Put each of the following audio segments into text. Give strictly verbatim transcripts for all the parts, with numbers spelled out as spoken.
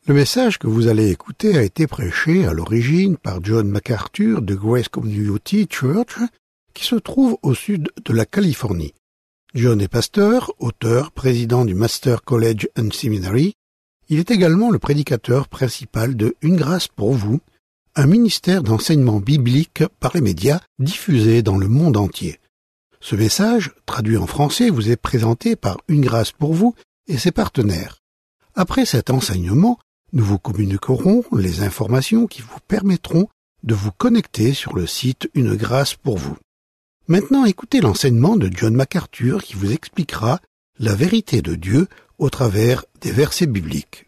Le message que vous allez écouter a été prêché à l'origine par John MacArthur de Grace Community Church, qui se trouve au sud de la Californie. John est pasteur, auteur, président du Master College and Seminary. Il est également le prédicateur principal de Une grâce pour vous, un ministère d'enseignement biblique par les médias diffusé dans le monde entier. Ce message, traduit en français, vous est présenté par Une grâce pour vous et ses partenaires. Après cet enseignement, nous vous communiquerons les informations qui vous permettront de vous connecter sur le site Une grâce pour vous. Maintenant, écoutez l'enseignement de John MacArthur qui vous expliquera la vérité de Dieu au travers des versets bibliques.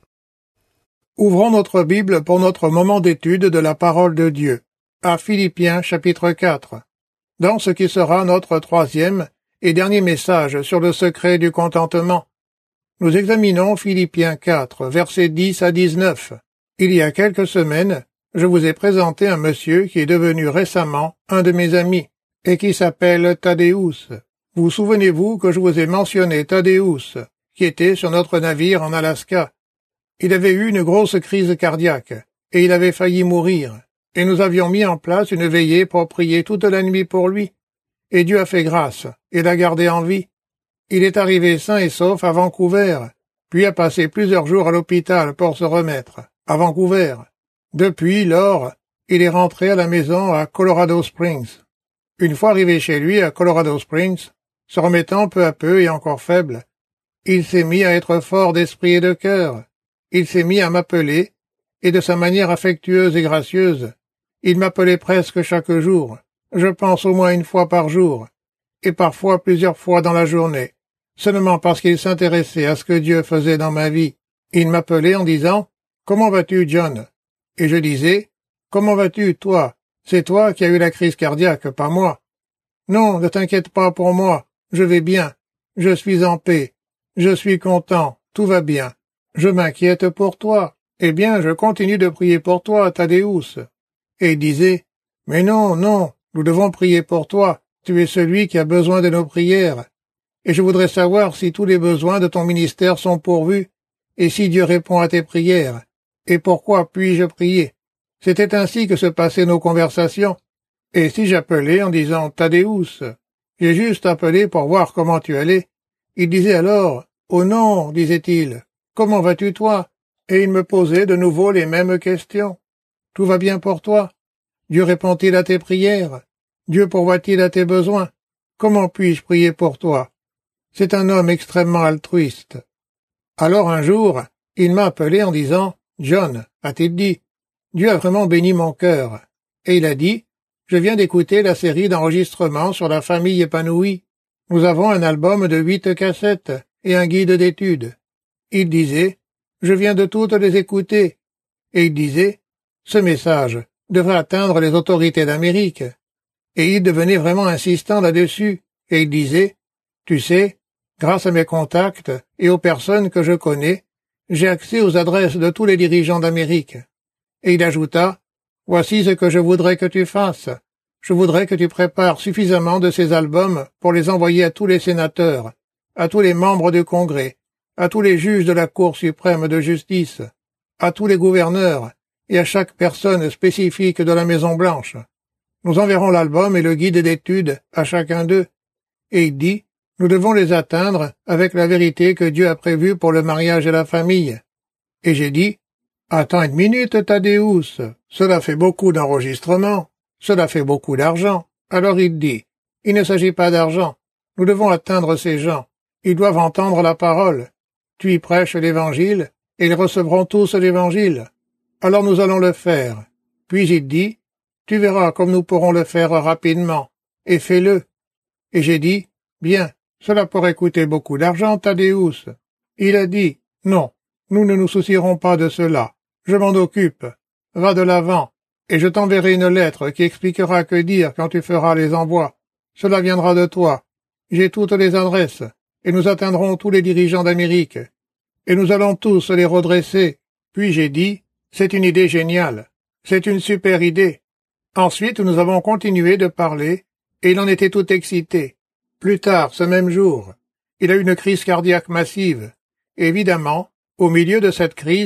Ouvrons notre Bible pour notre moment d'étude de la parole de Dieu, à Philippiens chapitre quatre, dans ce qui sera notre troisième et dernier message sur le secret du contentement. Nous examinons Philippiens quatre, versets dix à dix-neuf. Il y a quelques semaines, je vous ai présenté un monsieur qui est devenu récemment un de mes amis, et qui s'appelle Thaddeus. Vous souvenez-vous que je vous ai mentionné Thaddeus, qui était sur notre navire en Alaska. Il avait eu une grosse crise cardiaque, et il avait failli mourir, et nous avions mis en place une veillée pour prier toute la nuit pour lui, et Dieu a fait grâce, et l'a gardé en vie. Il est arrivé sain et sauf à Vancouver, puis a passé plusieurs jours à l'hôpital pour se remettre, à Vancouver. Depuis lors, il est rentré à la maison à Colorado Springs. Une fois arrivé chez lui à Colorado Springs, se remettant peu à peu et encore faible, il s'est mis à être fort d'esprit et de cœur. Il s'est mis à m'appeler, et de sa manière affectueuse et gracieuse, il m'appelait presque chaque jour, je pense au moins une fois par jour, et parfois plusieurs fois dans la journée, seulement parce qu'il s'intéressait à ce que Dieu faisait dans ma vie. Il m'appelait en disant « Comment vas-tu, John ?» Et je disais « Comment vas-tu, toi? C'est toi qui as eu la crise cardiaque, pas moi. »« Non, ne t'inquiète pas pour moi, je vais bien, je suis en paix, je suis content, tout va bien. Je m'inquiète pour toi. Eh bien, je continue de prier pour toi, Thaddeus. » Et il disait « Mais non, non, nous devons prier pour toi. Tu es celui qui a besoin de nos prières. Et je voudrais savoir si tous les besoins de ton ministère sont pourvus, et si Dieu répond à tes prières. Et pourquoi puis-je prier? » C'était ainsi que se passaient nos conversations. Et si j'appelais en disant « Thaddeus, j'ai juste appelé pour voir comment tu allais », il disait alors « Oh non, disait-il. Comment vas-tu, toi? » Et il me posait de nouveau les mêmes questions. « Tout va bien pour toi? Dieu répond-il à tes prières? Dieu pourvoit-il à tes besoins? Comment puis-je prier pour toi? » C'est un homme extrêmement altruiste. Alors un jour, il m'a appelé en disant « John, a-t-il dit, Dieu a vraiment béni mon cœur. » Et il a dit « Je viens d'écouter la série d'enregistrements sur la famille épanouie. Nous avons un album de huit cassettes et un guide d'études. » Il disait « Je viens de toutes les écouter. » Et il disait « Ce message devrait atteindre les autorités d'Amérique. » Et il devenait vraiment insistant là-dessus. Et il disait « Tu sais, grâce à mes contacts et aux personnes que je connais, j'ai accès aux adresses de tous les dirigeants d'Amérique. » Et il ajouta « Voici ce que je voudrais que tu fasses. Je voudrais que tu prépares suffisamment de ces albums pour les envoyer à tous les sénateurs, à tous les membres du Congrès, à tous les juges de la Cour suprême de justice, à tous les gouverneurs et à chaque personne spécifique de la Maison-Blanche. Nous enverrons l'album et le guide d'études à chacun d'eux. » Et il dit « Nous devons les atteindre avec la vérité que Dieu a prévue pour le mariage et la famille. » Et j'ai dit « Attends une minute, Thaddeus, cela fait beaucoup d'enregistrements, cela fait beaucoup d'argent. » Alors il dit « Il ne s'agit pas d'argent, nous devons atteindre ces gens, ils doivent entendre la parole. Tu y prêches l'Évangile, et ils recevront tous l'Évangile. Alors nous allons le faire. » Puis il dit « Tu verras comme nous pourrons le faire rapidement, et fais-le. » Et j'ai dit « Bien, cela pourrait coûter beaucoup d'argent, Thaddeus. » Il a dit « Non, nous ne nous soucierons pas de cela. Je m'en occupe. Va de l'avant, et je t'enverrai une lettre qui expliquera que dire quand tu feras les envois. Cela viendra de toi. J'ai toutes les adresses, et nous atteindrons tous les dirigeants d'Amérique. Et nous allons tous les redresser. » Puis j'ai dit « C'est une idée géniale. C'est une super idée. » Ensuite, nous avons continué de parler, et il en était tout excité. Plus tard, ce même jour, il a eu une crise cardiaque massive. Et évidemment, au milieu de cette crise,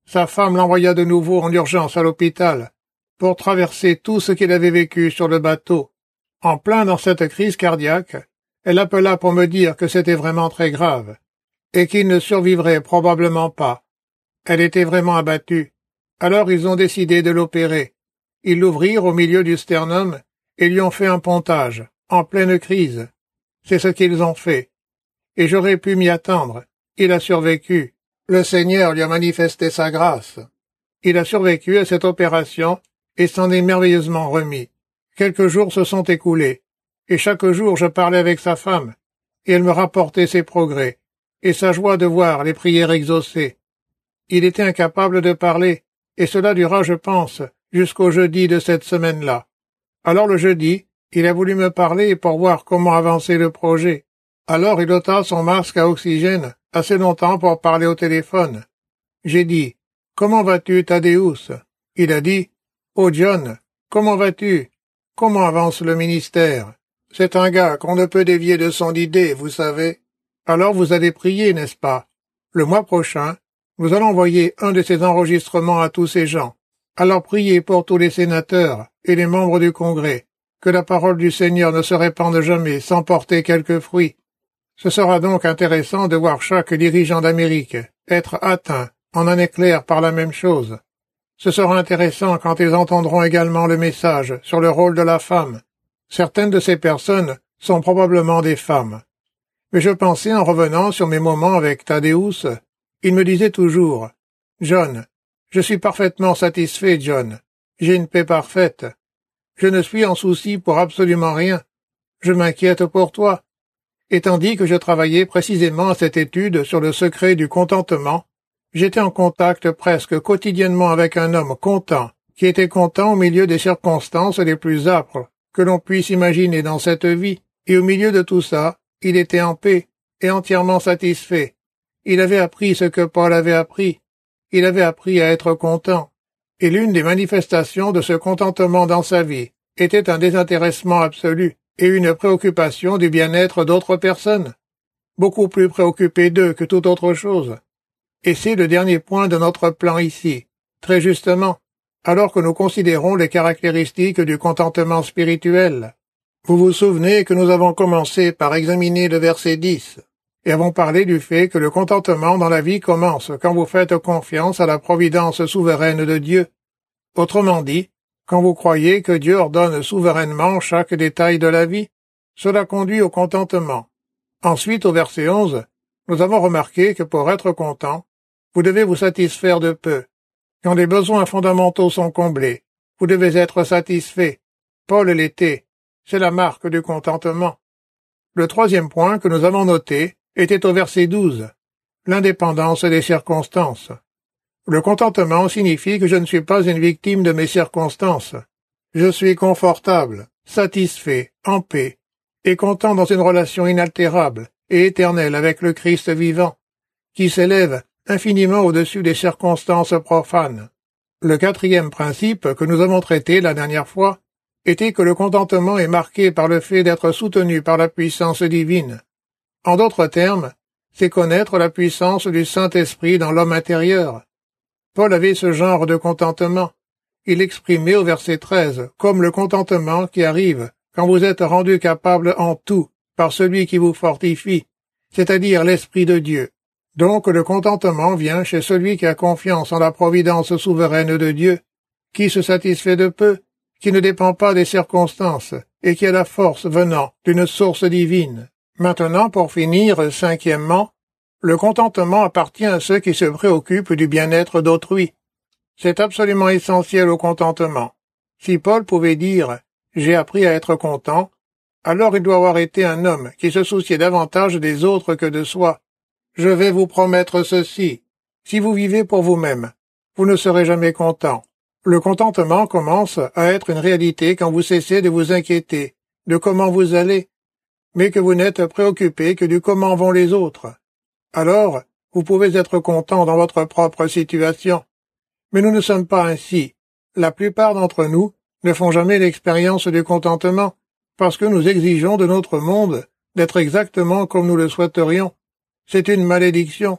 sa femme l'envoya de nouveau en urgence à l'hôpital pour traverser tout ce qu'il avait vécu sur le bateau. En plein dans cette crise cardiaque, elle appela pour me dire que c'était vraiment très grave et qu'il ne survivrait probablement pas. Elle était vraiment abattue. Alors ils ont décidé de l'opérer. Ils l'ouvrirent au milieu du sternum et lui ont fait un pontage, en pleine crise. C'est ce qu'ils ont fait. Et j'aurais pu m'y attendre. Il a survécu. Le Seigneur lui a manifesté sa grâce. Il a survécu à cette opération et s'en est merveilleusement remis. Quelques jours se sont écoulés, et chaque jour je parlais avec sa femme, et elle me rapportait ses progrès, et sa joie de voir les prières exaucées. Il était incapable de parler, et cela dura, je pense, jusqu'au jeudi de cette semaine-là. Alors le jeudi, il a voulu me parler pour voir comment avancer le projet. Alors il ôta son masque à oxygène assez longtemps pour parler au téléphone. J'ai dit, « Comment vas-tu, Thaddeus ?» Il a dit, « Oh John, comment vas-tu? Comment avance le ministère? C'est un gars qu'on ne peut dévier de son idée, vous savez. Alors vous allez prier, n'est-ce pas? Le mois prochain, nous allons envoyer un de ces enregistrements à tous ces gens. Alors priez pour tous les sénateurs et les membres du Congrès, que la parole du Seigneur ne se répande jamais sans porter quelque fruit. Ce sera donc intéressant de voir chaque dirigeant d'Amérique être atteint en un éclair par la même chose. Ce sera intéressant quand ils entendront également le message sur le rôle de la femme. Certaines de ces personnes sont probablement des femmes. Mais je pensais en revenant sur mes moments avec Thaddeus, il me disait toujours, « John, je suis parfaitement satisfait, John. J'ai une paix parfaite. Je ne suis en souci pour absolument rien. Je m'inquiète pour toi. » Et tandis que je travaillais précisément à cette étude sur le secret du contentement, j'étais en contact presque quotidiennement avec un homme content, qui était content au milieu des circonstances les plus âpres que l'on puisse imaginer dans cette vie, et au milieu de tout ça, il était en paix et entièrement satisfait. Il avait appris ce que Paul avait appris. Il avait appris à être content. Et l'une des manifestations de ce contentement dans sa vie était un désintéressement absolu et une préoccupation du bien-être d'autres personnes, beaucoup plus préoccupé d'eux que toute autre chose. Et c'est le dernier point de notre plan ici, très justement, alors que nous considérons les caractéristiques du contentement spirituel. Vous vous souvenez que nous avons commencé par examiner le verset dix, et avons parlé du fait que le contentement dans la vie commence quand vous faites confiance à la providence souveraine de Dieu. Autrement dit, quand vous croyez que Dieu ordonne souverainement chaque détail de la vie, cela conduit au contentement. Ensuite, au verset onze, nous avons remarqué que pour être content, vous devez vous satisfaire de peu. Quand les besoins fondamentaux sont comblés, vous devez être satisfait. Paul l'était. C'est la marque du contentement. Le troisième point que nous avons noté était au verset douze, l'indépendance des circonstances. Le contentement signifie que je ne suis pas une victime de mes circonstances. Je suis confortable, satisfait, en paix, et content dans une relation inaltérable et éternelle avec le Christ vivant, qui s'élève infiniment au-dessus des circonstances profanes. Le quatrième principe que nous avons traité la dernière fois était que le contentement est marqué par le fait d'être soutenu par la puissance divine. En d'autres termes, c'est connaître la puissance du Saint-Esprit dans l'homme intérieur. Paul avait ce genre de contentement. Il exprimait au verset treize comme le contentement qui arrive quand vous êtes rendu capable en tout par celui qui vous fortifie, c'est-à-dire l'Esprit de Dieu. Donc le contentement vient chez celui qui a confiance en la providence souveraine de Dieu, qui se satisfait de peu, qui ne dépend pas des circonstances, et qui a la force venant d'une source divine. Maintenant, pour finir, cinquièmement, le contentement appartient à ceux qui se préoccupent du bien-être d'autrui. C'est absolument essentiel au contentement. Si Paul pouvait dire « j'ai appris à être content », alors il doit avoir été un homme qui se souciait davantage des autres que de soi. Je vais vous promettre ceci. Si vous vivez pour vous-même, vous ne serez jamais content. Le contentement commence à être une réalité quand vous cessez de vous inquiéter de comment vous allez, mais que vous n'êtes préoccupé que du comment vont les autres. Alors, vous pouvez être content dans votre propre situation. Mais nous ne sommes pas ainsi. La plupart d'entre nous ne font jamais l'expérience du contentement, parce que nous exigeons de notre monde d'être exactement comme nous le souhaiterions. C'est une malédiction.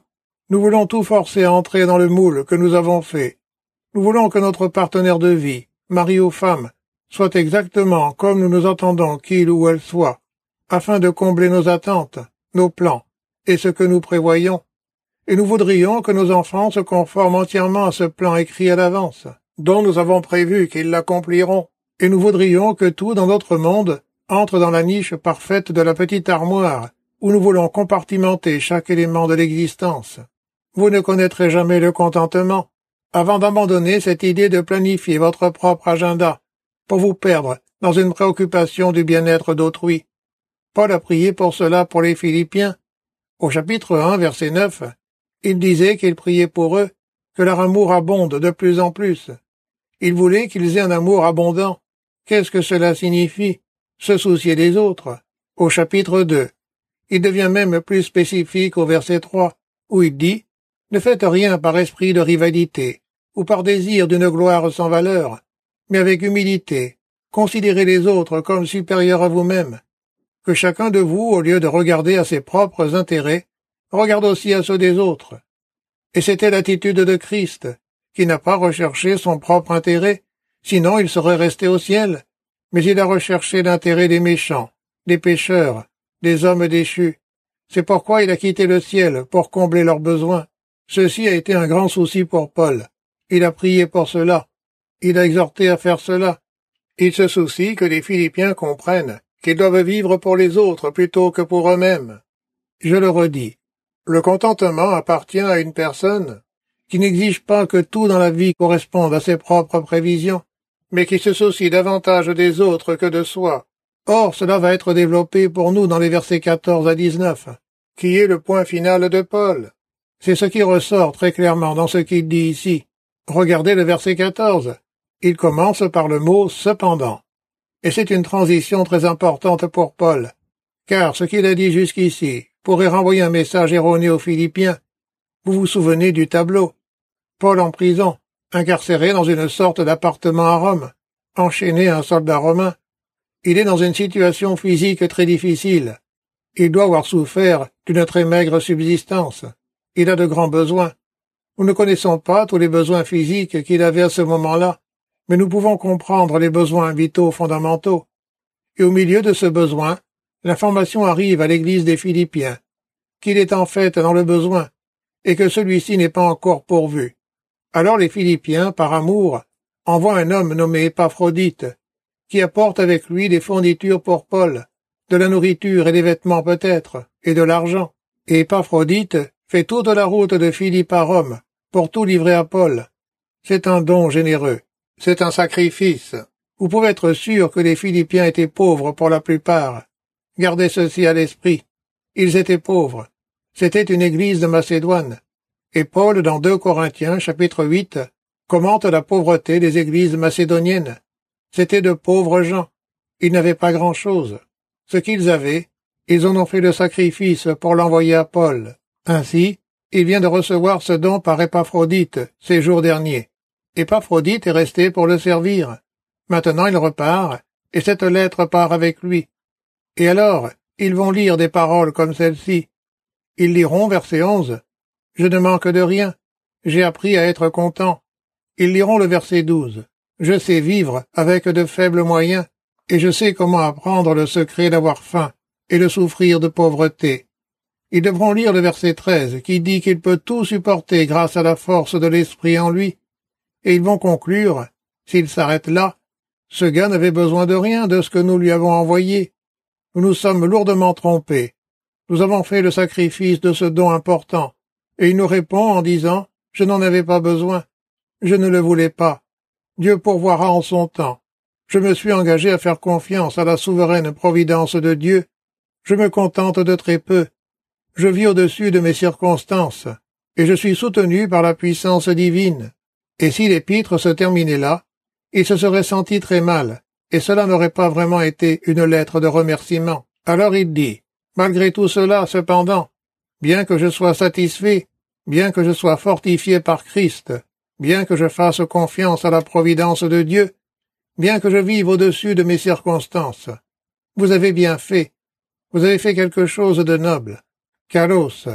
Nous voulons tout forcer à entrer dans le moule que nous avons fait. Nous voulons que notre partenaire de vie, mari ou femme, soit exactement comme nous nous entendons qu'il ou elle soit, afin de combler nos attentes, nos plans, et ce que nous prévoyons. Et nous voudrions que nos enfants se conforment entièrement à ce plan écrit à l'avance, dont nous avons prévu qu'ils l'accompliront. Et nous voudrions que tout dans notre monde entre dans la niche parfaite de la petite armoire, où nous voulons compartimenter chaque élément de l'existence. Vous ne connaîtrez jamais le contentement, avant d'abandonner cette idée de planifier votre propre agenda, pour vous perdre dans une préoccupation du bien-être d'autrui. Paul a prié pour cela pour les Philippiens. Au chapitre un, verset neuf, il disait qu'il priait pour eux, que leur amour abonde de plus en plus. Il voulait qu'ils aient un amour abondant. Qu'est-ce que cela signifie? Se soucier des autres. Au chapitre deux, il devient même plus spécifique au verset trois, où il dit « Ne faites rien par esprit de rivalité, ou par désir d'une gloire sans valeur, mais avec humilité, considérez les autres comme supérieurs à vous-même. Que chacun de vous, au lieu de regarder à ses propres intérêts, regarde aussi à ceux des autres. » Et c'était l'attitude de Christ, qui n'a pas recherché son propre intérêt, sinon il serait resté au ciel, mais il a recherché l'intérêt des méchants, des pécheurs, des hommes déchus. C'est pourquoi il a quitté le ciel pour combler leurs besoins. Ceci a été un grand souci pour Paul. Il a prié pour cela. Il a exhorté à faire cela. Il se soucie que les Philippiens comprennent qu'ils doivent vivre pour les autres plutôt que pour eux-mêmes. Je le redis, le contentement appartient à une personne qui n'exige pas que tout dans la vie corresponde à ses propres prévisions, mais qui se soucie davantage des autres que de soi. Or, cela va être développé pour nous dans les versets quatorze à dix-neuf, qui est le point final de Paul. C'est ce qui ressort très clairement dans ce qu'il dit ici. Regardez le verset quatorze. Il commence par le mot « cependant ». Et c'est une transition très importante pour Paul, car ce qu'il a dit jusqu'ici pourrait renvoyer un message erroné aux Philippiens. Vous vous souvenez du tableau. Paul en prison, incarcéré dans une sorte d'appartement à Rome, enchaîné à un soldat romain. Il est dans une situation physique très difficile. Il doit avoir souffert d'une très maigre subsistance. Il a de grands besoins. Nous ne connaissons pas tous les besoins physiques qu'il avait à ce moment-là, mais nous pouvons comprendre les besoins vitaux fondamentaux. Et au milieu de ce besoin, l'information arrive à l'église des Philippiens, qu'il est en fait dans le besoin, et que celui-ci n'est pas encore pourvu. Alors les Philippiens, par amour, envoient un homme nommé Épaphrodite, qui apporte avec lui des fournitures pour Paul, de la nourriture et des vêtements peut-être, et de l'argent. Et Épaphrodite fait toute la route de Philippe à Rome, pour tout livrer à Paul. C'est un don généreux. C'est un sacrifice. Vous pouvez être sûr que les Philippiens étaient pauvres pour la plupart. Gardez ceci à l'esprit. Ils étaient pauvres. C'était une église de Macédoine. Et Paul, dans deux Corinthiens, chapitre huit, commente la pauvreté des églises macédoniennes. C'étaient de pauvres gens. Ils n'avaient pas grand-chose. Ce qu'ils avaient, ils en ont fait le sacrifice pour l'envoyer à Paul. Ainsi, il vient de recevoir ce don par Épaphrodite, ces jours derniers. Épaphrodite est resté pour le servir. Maintenant il repart, et cette lettre part avec lui. Et alors, ils vont lire des paroles comme celle-ci. Ils liront verset onze. « Je ne manque de rien. J'ai appris à être content. » Ils liront le verset douze. « Je sais vivre avec de faibles moyens, et je sais comment apprendre le secret d'avoir faim et de souffrir de pauvreté. » Ils devront lire le verset treize, qui dit qu'il peut tout supporter grâce à la force de l'esprit en lui. Et ils vont conclure, s'ils s'arrêtent là, ce gars n'avait besoin de rien de ce que nous lui avons envoyé. Nous nous sommes lourdement trompés. Nous avons fait le sacrifice de ce don important, et il nous répond en disant, « Je n'en avais pas besoin. Je ne le voulais pas. Dieu pourvoira en son temps. Je me suis engagé à faire confiance à la souveraine providence de Dieu. Je me contente de très peu. Je vis au-dessus de mes circonstances, et je suis soutenu par la puissance divine. » Et si l'épître se terminait là, il se serait senti très mal, et cela n'aurait pas vraiment été une lettre de remerciement. Alors il dit, « Malgré tout cela, cependant, bien que je sois satisfait, bien que je sois fortifié par Christ, bien que je fasse confiance à la providence de Dieu, bien que je vive au-dessus de mes circonstances, vous avez bien fait, vous avez fait quelque chose de noble. Kalos,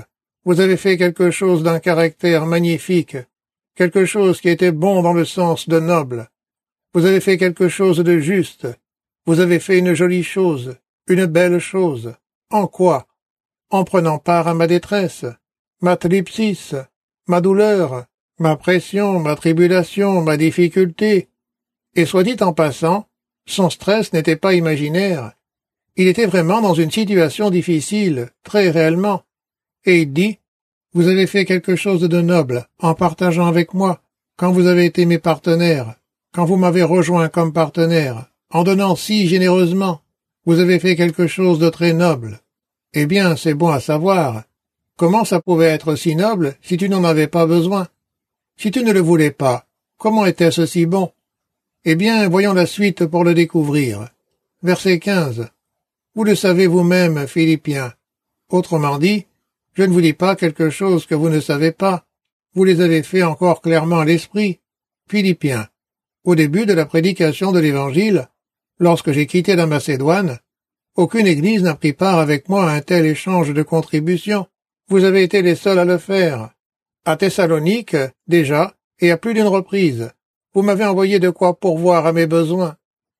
Vous avez fait quelque chose d'un caractère magnifique, quelque chose qui était bon dans le sens de noble. Vous avez fait quelque chose de juste. Vous avez fait une jolie chose, une belle chose. En quoi? En prenant part à ma détresse, ma thlipsis, ma douleur, ma pression, ma tribulation, ma difficulté. Et soit dit en passant, son stress n'était pas imaginaire. Il était vraiment dans une situation difficile, très réellement. Et il dit, « Vous avez fait quelque chose de noble en partageant avec moi, quand vous avez été mes partenaires, quand vous m'avez rejoint comme partenaire, en donnant si généreusement. Vous avez fait quelque chose de très noble. Eh bien, c'est bon à savoir. Comment ça pouvait être si noble si tu n'en avais pas besoin? Si tu ne le voulais pas, comment était-ce si bon? Eh bien, voyons la suite pour le découvrir. Verset quinze. Vous le savez vous-même, Philippiens. Autrement dit, je ne vous dis pas quelque chose que vous ne savez pas. Vous les avez fait encore clairement à l'esprit. Philippiens. Au début de la prédication de l'Évangile, lorsque j'ai quitté la Macédoine, aucune église n'a pris part avec moi à un tel échange de contributions. Vous avez été les seuls à le faire. À Thessalonique, déjà, et à plus d'une reprise, vous m'avez envoyé de quoi pourvoir à mes besoins.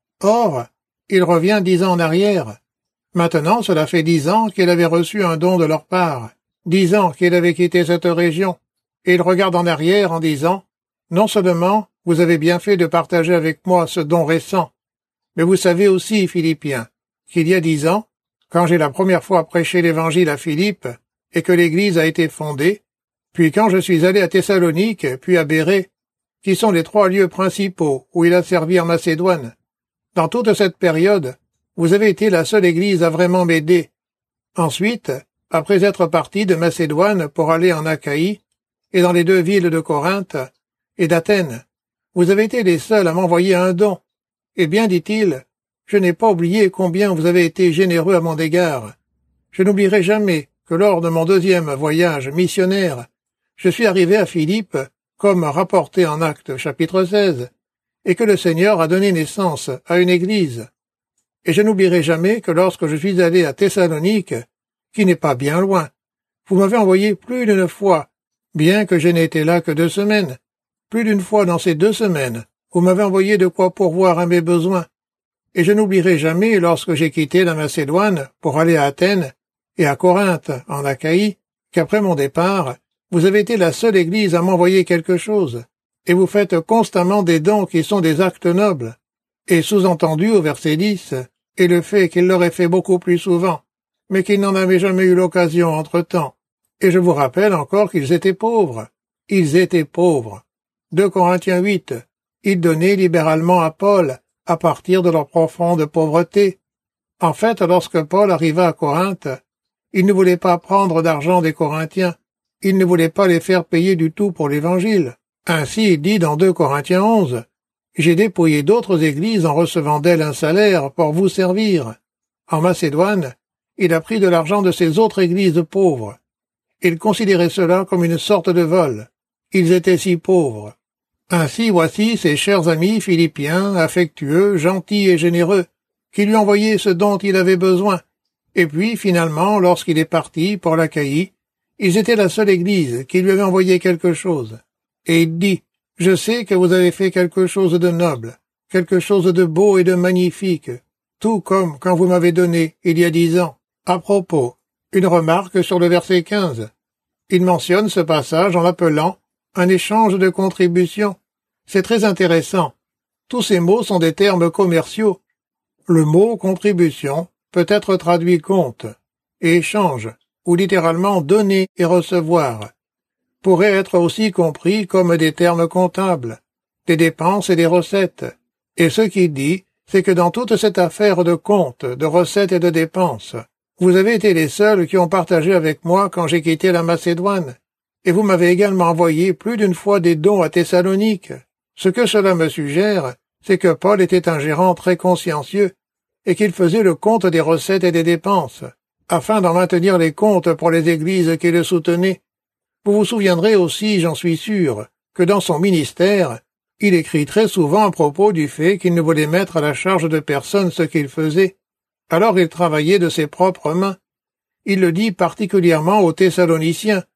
Or, il revient dix ans en arrière. Maintenant, cela fait dix ans qu'il avait reçu un don de leur part, dix ans qu'il avait quitté cette région, et il regarde en arrière en disant, non seulement vous avez bien fait de partager avec moi ce don récent, mais vous savez aussi, Philippiens, qu'il y a dix ans, quand j'ai la première fois prêché l'Évangile à Philippe, et que l'Église a été fondée, puis quand je suis allé à Thessalonique, puis à Bérée, qui sont les trois lieux principaux où il a servi en Macédoine. Dans toute cette période, vous avez été la seule Église à vraiment m'aider. Ensuite, après être parti de Macédoine pour aller en Achaïe, et dans les deux villes de Corinthe et d'Athènes, vous avez été les seuls à m'envoyer un don. Eh bien, dit-il, je n'ai pas oublié combien vous avez été généreux à mon égard. Je n'oublierai jamais que lors de mon deuxième voyage missionnaire, je suis arrivé à Philippe, comme rapporté en Actes chapitre seize, et que le Seigneur a donné naissance à une église. Et je n'oublierai jamais que lorsque je suis allé à Thessalonique, qui n'est pas bien loin, vous m'avez envoyé plus d'une fois, bien que je n'ai été là que deux semaines. Plus d'une fois dans ces deux semaines, vous m'avez envoyé de quoi pourvoir à mes besoins. Et je n'oublierai jamais lorsque j'ai quitté la Macédoine pour aller à Athènes et à Corinthe, en Achaïe, qu'après mon départ, vous avez été la seule Église à m'envoyer quelque chose, et vous faites constamment des dons qui sont des actes nobles. Et sous-entendu au verset dix, et le fait qu'il l'aurait fait beaucoup plus souvent, mais qu'il n'en avait jamais eu l'occasion entre-temps. Et je vous rappelle encore qu'ils étaient pauvres. Ils étaient pauvres. deux Corinthiens huit. Ils donnaient libéralement à Paul, à partir de leur profonde pauvreté. En fait, lorsque Paul arriva à Corinthe, il ne voulait pas prendre d'argent des Corinthiens. Il ne voulait pas les faire payer du tout pour l'Évangile. Ainsi, il dit dans deux Corinthiens onze, « J'ai dépouillé d'autres églises en recevant d'elles un salaire pour vous servir. » En Macédoine, il a pris de l'argent de ces autres églises pauvres. Il considérait cela comme une sorte de vol. Ils étaient si pauvres. Ainsi, voici ses chers amis philippiens, affectueux, gentils et généreux, qui lui envoyaient ce dont il avait besoin. Et puis, finalement, lorsqu'il est parti pour l'Achaïe, ils étaient la seule église qui lui avait envoyé quelque chose. Et il dit, « Je sais que vous avez fait quelque chose de noble, quelque chose de beau et de magnifique, tout comme quand vous m'avez donné, il y a dix ans. » À propos, une remarque sur le verset quinze. Il mentionne ce passage en l'appelant un échange de contributions. C'est très intéressant. Tous ces mots sont des termes commerciaux. Le mot contribution peut être traduit compte, et échange, ou littéralement donner et recevoir, pourrait être aussi compris comme des termes comptables, des dépenses et des recettes. Et ce qu'il dit, c'est que dans toute cette affaire de compte, de recettes et de dépenses, vous avez été les seuls qui ont partagé avec moi quand j'ai quitté la Macédoine, et vous m'avez également envoyé plus d'une fois des dons à Thessalonique. Ce que cela me suggère, c'est que Paul était un gérant très consciencieux, et qu'il faisait le compte des recettes et des dépenses, afin d'en maintenir les comptes pour les églises qui le soutenaient. Vous vous souviendrez aussi, j'en suis sûr, que dans son ministère, il écrit très souvent à propos du fait qu'il ne voulait mettre à la charge de personne ce qu'il faisait. Alors il travaillait de ses propres mains. Il le dit particulièrement aux Thessaloniciens,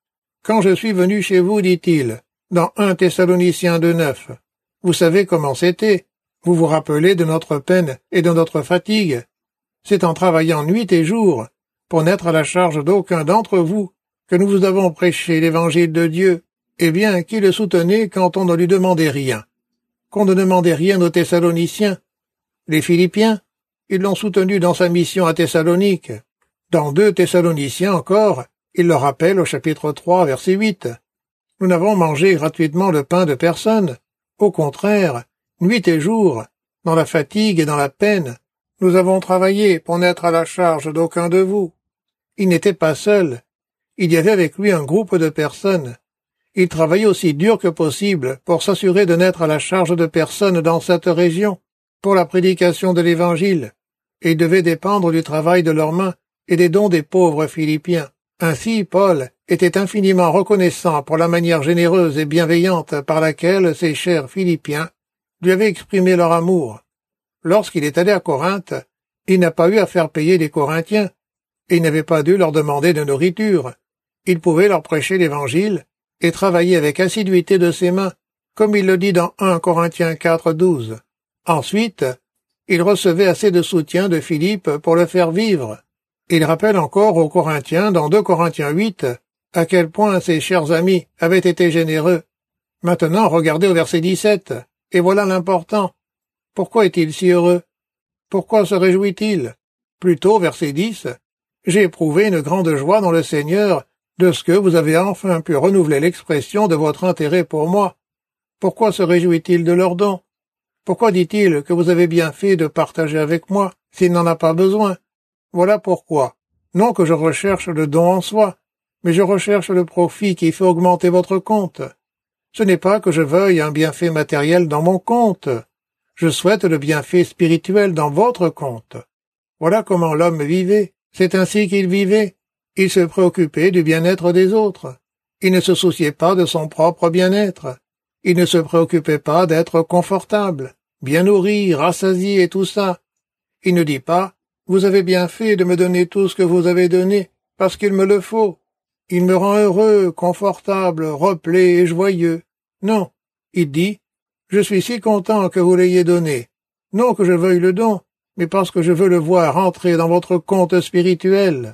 Quand je suis venu chez vous, dit-il, dans un Thessaloniciens deux neuf, vous savez comment c'était. Vous vous rappelez de notre peine et de notre fatigue. C'est en travaillant nuit et jour, pour n'être à la charge d'aucun d'entre vous, que nous vous avons prêché l'évangile de Dieu, et bien qui le soutenait quand on ne lui demandait rien. Qu'on ne demandait rien aux Thessaloniciens. Les Philippiens, ils l'ont soutenu dans sa mission à Thessalonique. Dans deux Thessaloniciens encore, il le rappelle au chapitre trois, verset huit. Nous n'avons mangé gratuitement le pain de personne. Au contraire, nuit et jour, dans la fatigue et dans la peine, nous avons travaillé pour n'être à la charge d'aucun de vous. Il n'était pas seul. Il y avait avec lui un groupe de personnes. Il travaillait aussi dur que possible pour s'assurer de n'être à la charge de personne dans cette région, pour la prédication de l'Évangile, et il devait dépendre du travail de leurs mains et des dons des pauvres Philippiens. Ainsi, Paul était infiniment reconnaissant pour la manière généreuse et bienveillante par laquelle ces chers Philippiens lui avaient exprimé leur amour. Lorsqu'il est allé à Corinthe, il n'a pas eu à faire payer les Corinthiens, et il n'avait pas dû leur demander de nourriture. Il pouvait leur prêcher l'Évangile et travailler avec assiduité de ses mains, comme il le dit dans un Corinthiens quatre, douze. Ensuite, il recevait assez de soutien de Philippe pour le faire vivre. Il rappelle encore aux Corinthiens, dans deux Corinthiens huit, à quel point ses chers amis avaient été généreux. Maintenant, regardez au verset dix-sept, et voilà l'important. Pourquoi est-il si heureux? Pourquoi se réjouit-il? Plutôt, verset dix, « J'ai éprouvé une grande joie dans le Seigneur de ce que vous avez enfin pu renouveler l'expression de votre intérêt pour moi. » Pourquoi se réjouit-il de leur don? Pourquoi dit-il que vous avez bien fait de partager avec moi, s'il n'en a pas besoin? Voilà pourquoi. Non que je recherche le don en soi, mais je recherche le profit qui fait augmenter votre compte. Ce n'est pas que je veuille un bienfait matériel dans mon compte. Je souhaite le bienfait spirituel dans votre compte. Voilà comment l'homme vivait. C'est ainsi qu'il vivait. Il se préoccupait du bien-être des autres. Il ne se souciait pas de son propre bien-être. Il ne se préoccupait pas d'être confortable, bien nourri, rassasié et tout ça. Il ne dit pas « Vous avez bien fait de me donner tout ce que vous avez donné, parce qu'il me le faut. Il me rend heureux, confortable, replé et joyeux. » Non, il dit « Je suis si content que vous l'ayez donné. Non que je veuille le don, mais parce que je veux le voir entrer dans votre compte spirituel. »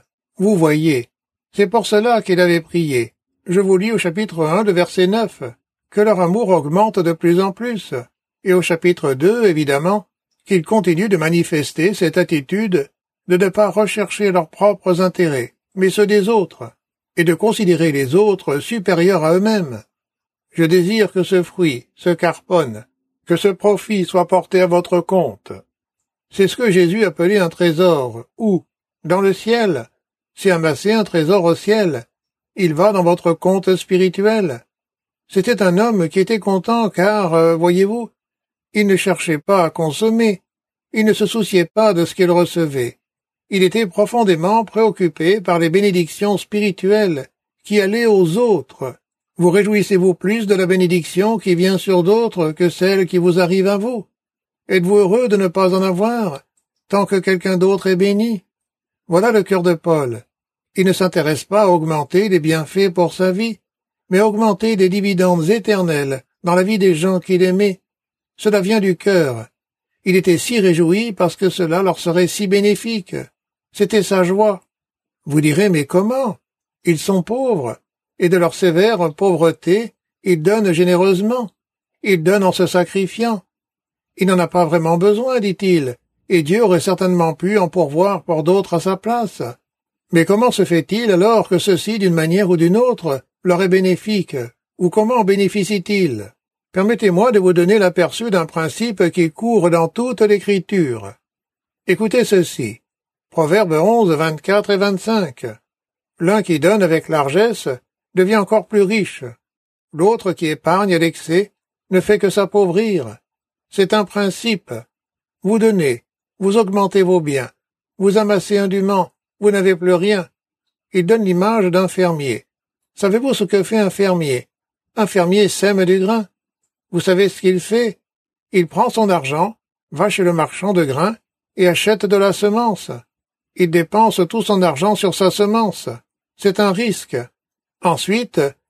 Vous voyez, c'est pour cela qu'il avait prié. Je vous lis au chapitre un, le verset neuf, que leur amour augmente de plus en plus, et au chapitre deux, évidemment, qu'ils continuent de manifester cette attitude de ne pas rechercher leurs propres intérêts, mais ceux des autres, et de considérer les autres supérieurs à eux-mêmes. Je désire que ce fruit, ce carpone, que ce profit soit porté à votre compte. C'est ce que Jésus appelait un trésor, où, dans le ciel, c'est amasser un trésor au ciel. Il va dans votre compte spirituel. C'était un homme qui était content car, euh, voyez-vous, il ne cherchait pas à consommer. Il ne se souciait pas de ce qu'il recevait. Il était profondément préoccupé par les bénédictions spirituelles qui allaient aux autres. Vous réjouissez-vous plus de la bénédiction qui vient sur d'autres que celle qui vous arrive à vous? Êtes-vous heureux de ne pas en avoir, tant que quelqu'un d'autre est béni? Voilà le cœur de Paul. Il ne s'intéresse pas à augmenter les bienfaits pour sa vie, mais à augmenter des dividendes éternels dans la vie des gens qu'il aimait. Cela vient du cœur. Il était si réjoui parce que cela leur serait si bénéfique. C'était sa joie. Vous direz, mais comment? Ils sont pauvres, et de leur sévère pauvreté, ils donnent généreusement. Ils donnent en se sacrifiant. Il n'en a pas vraiment besoin, dit-il, et Dieu aurait certainement pu en pourvoir pour d'autres à sa place. Mais comment se fait-il alors que ceci, d'une manière ou d'une autre, leur est bénéfique, ou comment bénéficie-t-il? Permettez-moi de vous donner l'aperçu d'un principe qui court dans toute l'Écriture. Écoutez ceci. Proverbes onze, vingt-quatre et vingt-cinq. L'un qui donne avec largesse devient encore plus riche. L'autre qui épargne à l'excès ne fait que s'appauvrir. C'est un principe. Vous donnez, vous augmentez vos biens, vous amassez indûment, vous n'avez plus rien. Il donne l'image d'un fermier. Savez-vous ce que fait un fermier? Un fermier sème du grain. Vous savez ce qu'il fait? Il prend son argent, va chez le marchand de grains et achète de la semence. Il dépense tout son argent sur sa semence. C'est un risque. Ensuite,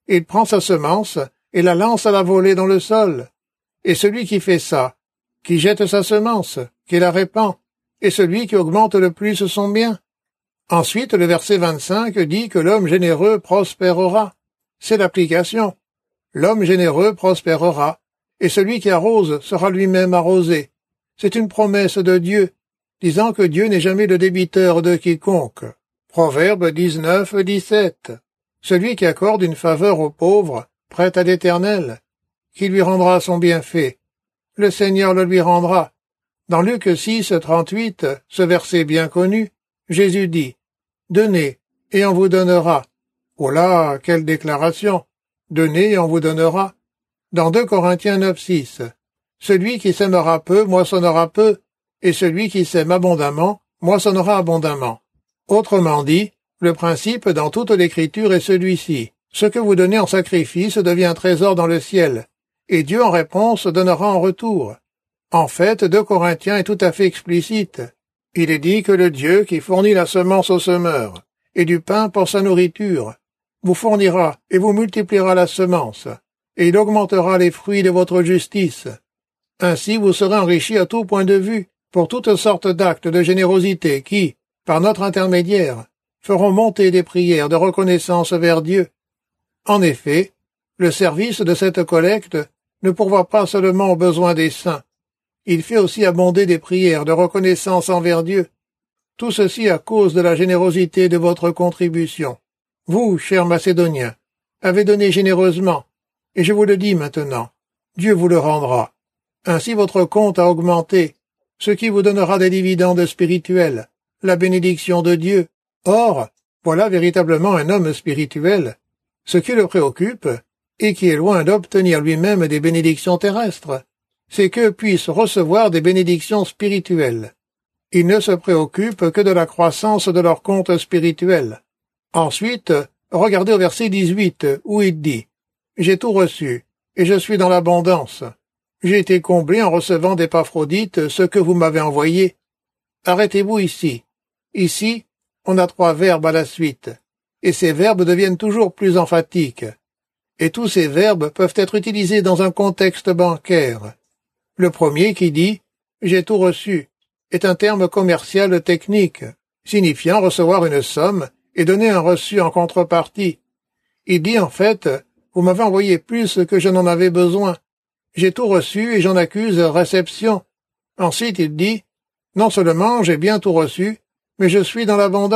Il prend sa semence et la lance à la volée dans le sol. Et celui qui fait ça, qui jette sa semence, qui la répand, est celui qui augmente le plus son bien. Ensuite, le verset vingt-cinq dit que l'homme généreux prospérera. C'est l'application. L'homme généreux prospérera, et celui qui arrose sera lui-même arrosé. C'est une promesse de Dieu, disant que Dieu n'est jamais le débiteur de quiconque. Proverbe dix-neuf, dix-sept. Celui qui accorde une faveur aux pauvres prête à l'Éternel, qui lui rendra son bienfait. Le Seigneur le lui rendra. Dans Luc six, trente-huit, ce verset bien connu, Jésus dit « Donnez, et on vous donnera ». Oh là, quelle déclaration! Donnez, et on vous donnera. Dans deux Corinthiens neuf, six, celui qui sèmera peu moissonnera peu, et celui qui sème abondamment moissonnera abondamment. Autrement dit, le principe dans toute l'Écriture est celui-ci. Ce que vous donnez en sacrifice devient un trésor dans le ciel, et Dieu en réponse donnera en retour. En fait, deux Corinthiens est tout à fait explicite. Il est dit que le Dieu qui fournit la semence au semeur, et du pain pour sa nourriture, vous fournira et vous multipliera la semence, et il augmentera les fruits de votre justice. Ainsi vous serez enrichis à tout point de vue, pour toutes sortes d'actes de générosité qui, par notre intermédiaire, feront monter des prières de reconnaissance vers Dieu. En effet, le service de cette collecte ne pourvoit pas seulement aux besoins des saints, il fait aussi abonder des prières de reconnaissance envers Dieu. Tout ceci à cause de la générosité de votre contribution. Vous, chers Macédoniens, avez donné généreusement, et je vous le dis maintenant, Dieu vous le rendra. Ainsi votre compte a augmenté, ce qui vous donnera des dividendes spirituels, la bénédiction de Dieu. Or, voilà véritablement un homme spirituel. Ce qui le préoccupe, et qui est loin d'obtenir lui-même des bénédictions terrestres, c'est qu'eux puissent recevoir des bénédictions spirituelles. Ils ne se préoccupent que de la croissance de leur compte spirituel. Ensuite, regardez au verset dix-huit, où il dit « J'ai tout reçu, et je suis dans l'abondance. J'ai été comblé en recevant d'Épaphrodite ce que vous m'avez envoyé. » Arrêtez-vous ici. Ici, on a trois verbes à la suite, et ces verbes deviennent toujours plus emphatiques. Et tous ces verbes peuvent être utilisés dans un contexte bancaire. Le premier qui dit « J'ai tout reçu » est un terme commercial technique, signifiant recevoir une somme et donner un reçu en contrepartie. Il dit en fait « Vous m'avez envoyé plus que je n'en avais besoin. J'ai tout reçu et j'en accuse réception. » Ensuite il dit « Non seulement j'ai bien tout reçu, mais je suis dans l'abondance. »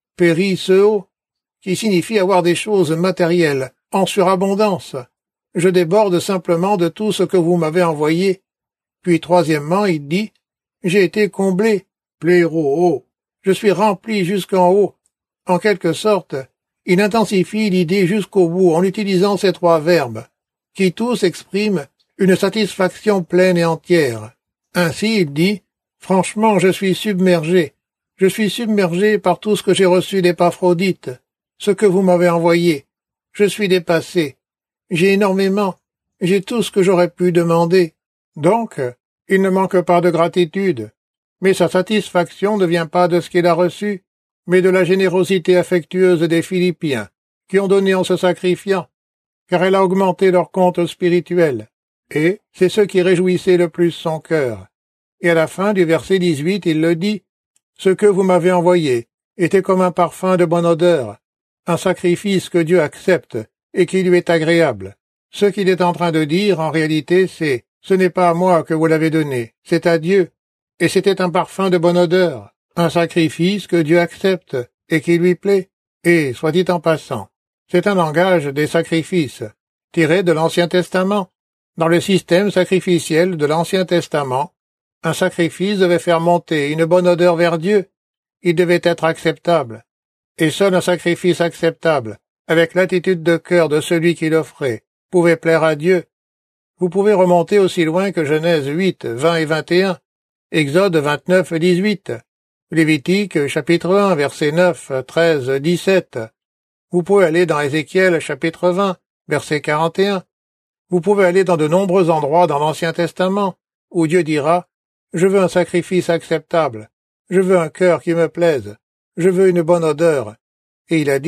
Périseo, qui signifie avoir des choses matérielles, en surabondance. Je déborde simplement de tout ce que vous m'avez envoyé. Puis troisièmement, il dit, j'ai été comblé, pléro, je suis rempli jusqu'en haut. En quelque sorte, il intensifie l'idée jusqu'au bout en utilisant ces trois verbes, qui tous expriment une satisfaction pleine et entière. Ainsi, il dit, franchement, je suis submergé. Je suis submergé par tout ce que j'ai reçu d'Épaphrodite, ce que vous m'avez envoyé. Je suis dépassé. J'ai énormément. J'ai tout ce que j'aurais pu demander. Donc, il ne manque pas de gratitude. Mais sa satisfaction ne vient pas de ce qu'il a reçu, mais de la générosité affectueuse des Philippiens, qui ont donné en se sacrifiant, car elle a augmenté leur compte spirituel. Et c'est ce qui réjouissait le plus son cœur. Et à la fin du verset dix-huit, il le dit, « Ce que vous m'avez envoyé était comme un parfum de bonne odeur, un sacrifice que Dieu accepte et qui lui est agréable. » Ce qu'il est en train de dire, en réalité, c'est « Ce n'est pas à moi que vous l'avez donné, c'est à Dieu. » Et c'était un parfum de bonne odeur, un sacrifice que Dieu accepte et qui lui plaît. Et, soit dit en passant, c'est un langage des sacrifices, tiré de l'Ancien Testament. Dans le système sacrificiel de l'Ancien Testament, un sacrifice devait faire monter une bonne odeur vers Dieu. Il devait être acceptable. Et seul un sacrifice acceptable, avec l'attitude de cœur de celui qui l'offrait, pouvait plaire à Dieu. Vous pouvez remonter aussi loin que Genèse huit, vingt et vingt et un, Exode vingt-neuf, dix-huit, Lévitique chapitre un, versets neuf, treize, dix-sept. Vous pouvez aller dans Ézéchiel chapitre vingt, verset quarante et un. Vous pouvez aller dans de nombreux endroits dans l'Ancien Testament, où Dieu dira « Je veux un sacrifice acceptable, je veux un cœur qui me plaise, je veux une bonne odeur. » Et il a dit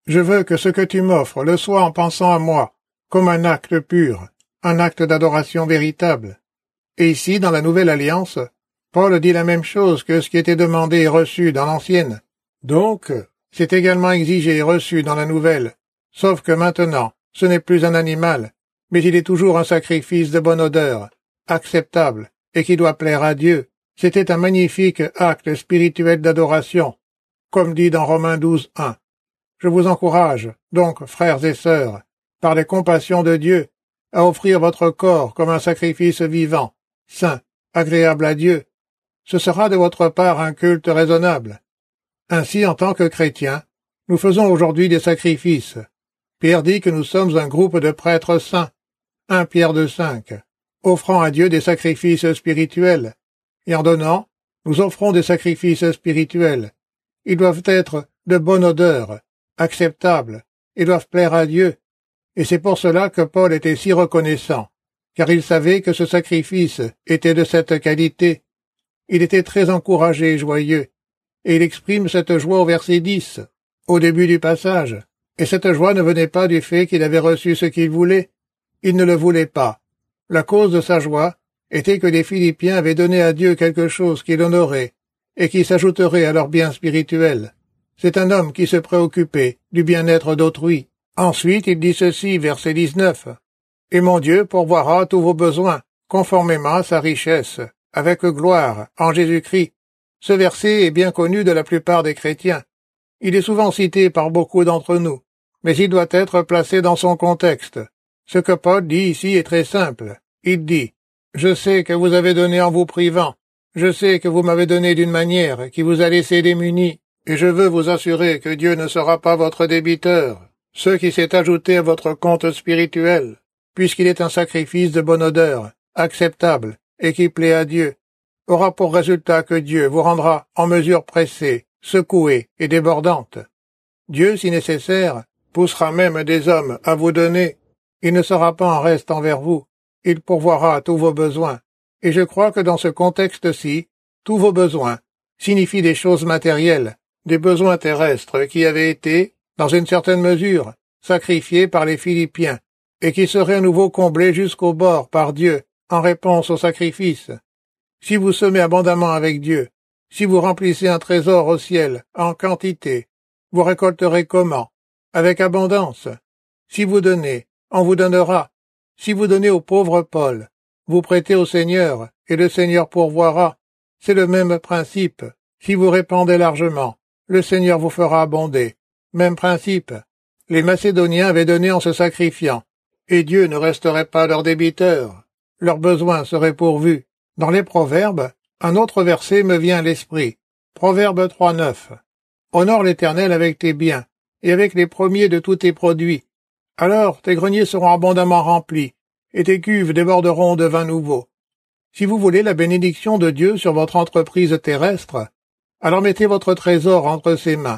Je veux que ce que tu m'offres le soit en pensant à moi, comme un acte pur, un acte d'adoration véritable. Et ici, dans la Nouvelle Alliance, Paul dit la même chose que ce qui était demandé et reçu dans l'Ancienne. Donc, c'est également exigé et reçu dans la Nouvelle, sauf que maintenant, ce n'est plus un animal, mais il est toujours un sacrifice de bonne odeur, acceptable, et qui doit plaire à Dieu. C'était un magnifique acte spirituel d'adoration, comme dit dans Romains douze, un. Je vous encourage, donc, frères et sœurs, par les compassions de Dieu, à offrir votre corps comme un sacrifice vivant, saint, agréable à Dieu. Ce sera de votre part un culte raisonnable. Ainsi, en tant que chrétiens, nous faisons aujourd'hui des sacrifices. Pierre dit que nous sommes un groupe de prêtres saints, un Pierre de cinq, offrant à Dieu des sacrifices spirituels. Et en donnant, nous offrons des sacrifices spirituels. Ils doivent être de bonne odeur, acceptables, et doivent plaire à Dieu. Et c'est pour cela que Paul était si reconnaissant, car il savait que ce sacrifice était de cette qualité. Il était très encouragé et joyeux, et il exprime cette joie au verset dix, au début du passage. Et cette joie ne venait pas du fait qu'il avait reçu ce qu'il voulait. Il ne le voulait pas. La cause de sa joie était que les Philippiens avaient donné à Dieu quelque chose qui l'honorait, et qui s'ajouterait à leur bien spirituel. C'est un homme qui se préoccupait du bien-être d'autrui. Ensuite, il dit ceci, verset dix-neuf. « Et mon Dieu pourvoira tous vos besoins, conformément à sa richesse, avec gloire, en Jésus-Christ. » Ce verset est bien connu de la plupart des chrétiens. Il est souvent cité par beaucoup d'entre nous, mais il doit être placé dans son contexte. Ce que Paul dit ici est très simple. Il dit « Je sais que vous avez donné en vous privant. Je sais que vous m'avez donné d'une manière qui vous a laissé démunis, et je veux vous assurer que Dieu ne sera pas votre débiteur, ce qui s'est ajouté à votre compte spirituel, puisqu'il est un sacrifice de bonne odeur, acceptable, et qui plaît à Dieu, aura pour résultat que Dieu vous rendra en mesure pressée, secouée et débordante. Dieu, si nécessaire, poussera même des hommes à vous donner. Il ne sera pas en reste envers vous. Il pourvoira tous vos besoins. Et je crois que dans ce contexte-ci, tous vos besoins signifient des choses matérielles, des besoins terrestres qui avaient été, dans une certaine mesure, sacrifiés par les Philippiens, et qui seraient à nouveau comblés jusqu'au bord par Dieu, en réponse au sacrifice. Si vous semez abondamment avec Dieu, si vous remplissez un trésor au ciel, en quantité, vous récolterez comment? Avec abondance. Si vous donnez, on vous donnera. Si vous donnez au pauvre Paul, vous prêtez au Seigneur, et le Seigneur pourvoira. C'est le même principe. Si vous répandez largement, le Seigneur vous fera abonder. Même principe. Les Macédoniens avaient donné en se sacrifiant, et Dieu ne resterait pas leur débiteur. Leurs besoins seraient pourvus. Dans les Proverbes, un autre verset me vient à l'esprit. Proverbe trois neuf. Honore l'Éternel avec tes biens, et avec les premiers de tous tes produits. Alors tes greniers seront abondamment remplis, et tes cuves déborderont de vin nouveau. Si vous voulez la bénédiction de Dieu sur votre entreprise terrestre, alors mettez votre trésor entre ses mains.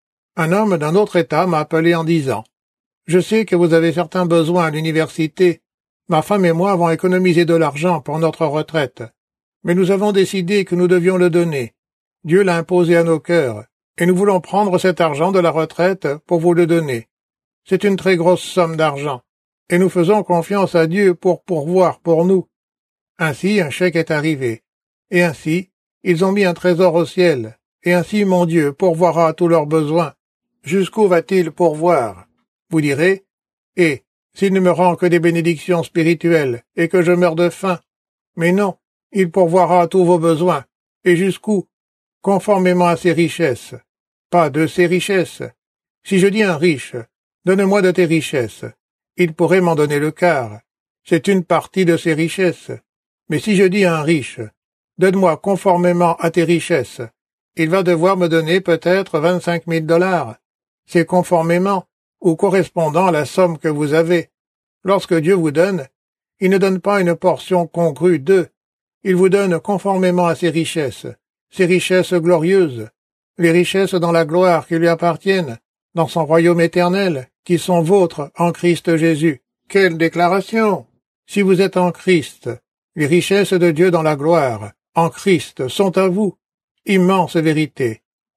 Un homme d'un autre État m'a appelé en disant « Je sais que vous avez certains besoins à l'université. Ma femme et moi avons économisé de l'argent pour notre retraite. Mais nous avons décidé que nous devions le donner. Dieu l'a imposé à nos cœurs, et nous voulons prendre cet argent de la retraite pour vous le donner. C'est une très grosse somme d'argent, et nous faisons confiance à Dieu pour pourvoir pour nous. » Ainsi un chèque est arrivé, et ainsi ils ont mis un trésor au ciel, et ainsi mon Dieu pourvoira tous leurs besoins. Jusqu'où va-t-il pourvoir? Vous direz, et s'il ne me rend que des bénédictions spirituelles, et que je meurs de faim? Mais non, il pourvoira tous vos besoins. Et jusqu'où? Conformément à ses richesses. Pas de ses richesses. Si je dis à un riche, donne-moi de tes richesses, il pourrait m'en donner le quart. C'est une partie de ses richesses. Mais si je dis à un riche, donne-moi conformément à tes richesses, il va devoir me donner peut-être vingt-cinq mille dollars. C'est conformément ou correspondant à la somme que vous avez. Lorsque Dieu vous donne, il ne donne pas une portion congrue d'eux. Il vous donne conformément à ses richesses, ses richesses glorieuses, les richesses dans la gloire qui lui appartiennent, dans son royaume éternel, qui sont vôtres en Christ Jésus. Quelle déclaration! Si vous êtes en Christ, les richesses de Dieu dans la gloire, en Christ, sont à vous. Immense vérité.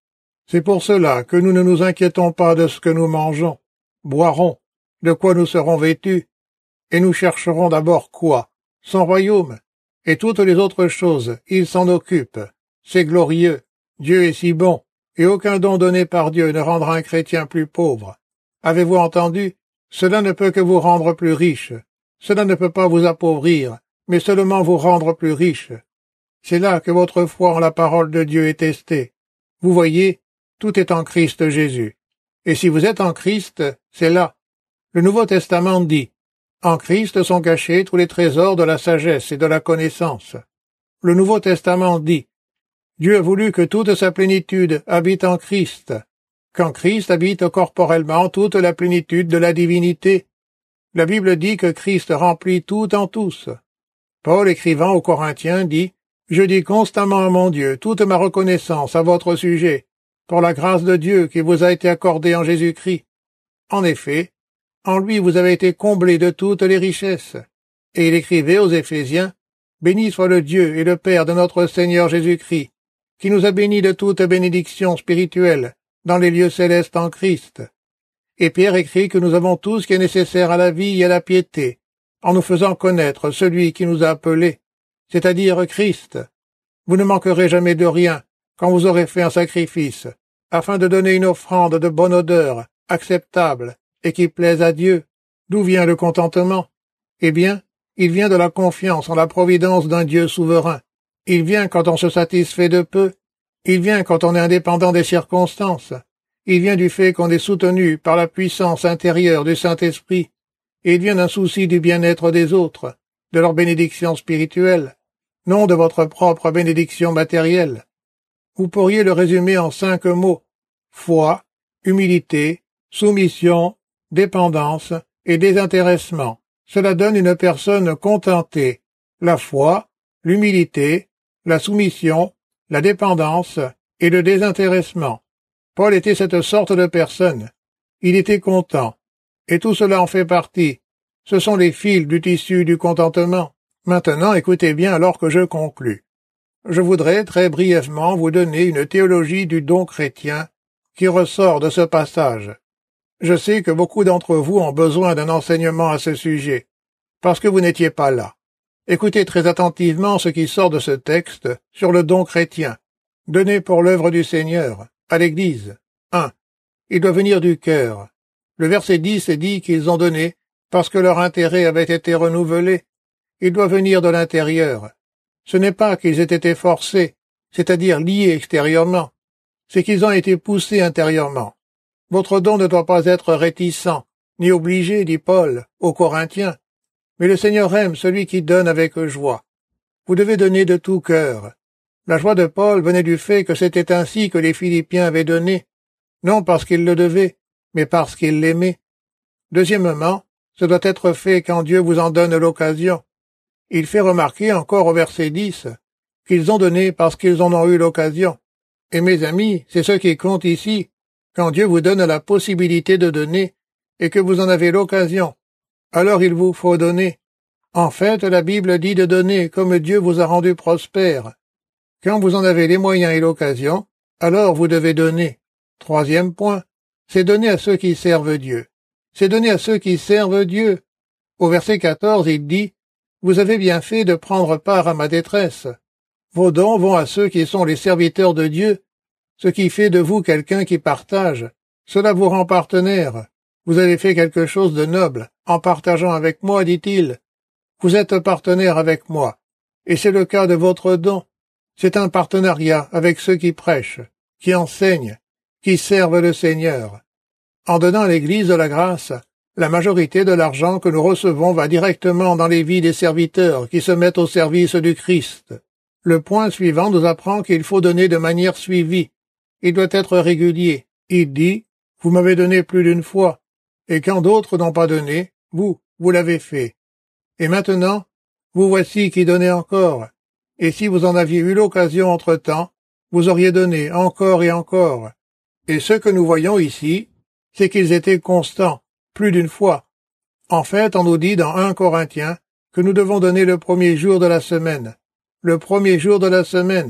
C'est pour cela que nous ne nous inquiétons pas de ce que nous mangeons, boirons, de quoi nous serons vêtus, et nous chercherons d'abord quoi? Son royaume, et toutes les autres choses, il s'en occupe. C'est glorieux, Dieu est si bon, et aucun don donné par Dieu ne rendra un chrétien plus pauvre. Avez-vous entendu? Cela ne peut que vous rendre plus riche. Cela ne peut pas vous appauvrir, mais seulement vous rendre plus riche. C'est là que votre foi en la parole de Dieu est testée. Vous voyez, tout est en Christ Jésus. Et si vous êtes en Christ, c'est là. Le Nouveau Testament dit, « En Christ sont cachés tous les trésors de la sagesse et de la connaissance. » Le Nouveau Testament dit, « Dieu a voulu que toute sa plénitude habite en Christ, qu'en Christ habite corporellement toute la plénitude de la divinité. » La Bible dit que Christ remplit tout en tous. Paul, écrivant aux Corinthiens, dit, « Je dis constamment à mon Dieu toute ma reconnaissance à votre sujet, pour la grâce de Dieu qui vous a été accordée en Jésus-Christ. En effet, en lui vous avez été comblés de toutes les richesses. » Et il écrivait aux Éphésiens, « Béni soit le Dieu et le Père de notre Seigneur Jésus-Christ, qui nous a bénis de toute bénédiction spirituelle dans les lieux célestes en Christ. » Et Pierre écrit que nous avons tout ce qui est nécessaire à la vie et à la piété, en nous faisant connaître celui qui nous a appelés, c'est-à-dire Christ. Vous ne manquerez jamais de rien quand vous aurez fait un sacrifice, afin de donner une offrande de bonne odeur, acceptable, et qui plaise à Dieu. D'où vient le contentement? Eh bien, il vient de la confiance en la providence d'un Dieu souverain. Il vient quand on se satisfait de peu. Il vient quand on est indépendant des circonstances. Il vient du fait qu'on est soutenu par la puissance intérieure du Saint-Esprit. Et il vient d'un souci du bien-être des autres, de leur bénédiction spirituelle, non de votre propre bénédiction matérielle. Vous pourriez le résumer en cinq mots: foi, humilité, soumission, dépendance et désintéressement. Cela donne une personne contentée. La foi, l'humilité, la soumission, la dépendance et le désintéressement. Paul était cette sorte de personne. Il était content. Et tout cela en fait partie. Ce sont les fils du tissu du contentement. Maintenant, écoutez bien alors que je conclus. Je voudrais très brièvement vous donner une théologie du don chrétien qui ressort de ce passage. Je sais que beaucoup d'entre vous ont besoin d'un enseignement à ce sujet, parce que vous n'étiez pas là. Écoutez très attentivement ce qui sort de ce texte sur le don chrétien, donné pour l'œuvre du Seigneur, à l'Église. un. Il doit venir du cœur. Le verset dix dit qu'ils ont donné parce que leur intérêt avait été renouvelé. Il doit venir de l'intérieur. Ce n'est pas qu'ils aient été forcés, c'est-à-dire liés extérieurement. C'est qu'ils ont été poussés intérieurement. Votre don ne doit pas être réticent, ni obligé, dit Paul, aux Corinthiens. Mais le Seigneur aime celui qui donne avec joie. Vous devez donner de tout cœur. La joie de Paul venait du fait que c'était ainsi que les Philippiens avaient donné, non parce qu'ils le devaient, mais parce qu'ils l'aimaient. Deuxièmement, ce doit être fait quand Dieu vous en donne l'occasion. Il fait remarquer encore au verset dix qu'ils ont donné parce qu'ils en ont eu l'occasion. Et mes amis, c'est ce qui compte ici, quand Dieu vous donne la possibilité de donner et que vous en avez l'occasion. Alors il vous faut donner. En fait, la Bible dit de donner comme Dieu vous a rendu prospère. Quand vous en avez les moyens et l'occasion, alors vous devez donner. Troisième point, c'est donner à ceux qui servent Dieu. C'est donner à ceux qui servent Dieu. Au verset quatorze, il dit, « Vous avez bien fait de prendre part à ma détresse. » Vos dons vont à ceux qui sont les serviteurs de Dieu, ce qui fait de vous quelqu'un qui partage. Cela vous rend partenaire. Vous avez fait quelque chose de noble, en partageant avec moi, dit-il. Vous êtes partenaire avec moi, et c'est le cas de votre don. C'est un partenariat avec ceux qui prêchent, qui enseignent, qui servent le Seigneur. En donnant à l'Église de la grâce, la majorité de l'argent que nous recevons va directement dans les vies des serviteurs qui se mettent au service du Christ. Le point suivant nous apprend qu'il faut donner de manière suivie. Il doit être régulier. Il dit, « Vous m'avez donné plus d'une fois, et quand d'autres n'ont pas donné, vous, vous l'avez fait. Et maintenant, vous voici qui donnez encore. Et si vous en aviez eu l'occasion entre-temps, vous auriez donné encore et encore. » Et ce que nous voyons ici, c'est qu'ils étaient constants, plus d'une fois. En fait, on nous dit dans un Corinthiens que nous devons donner le premier jour de la semaine. Le premier jour de la semaine,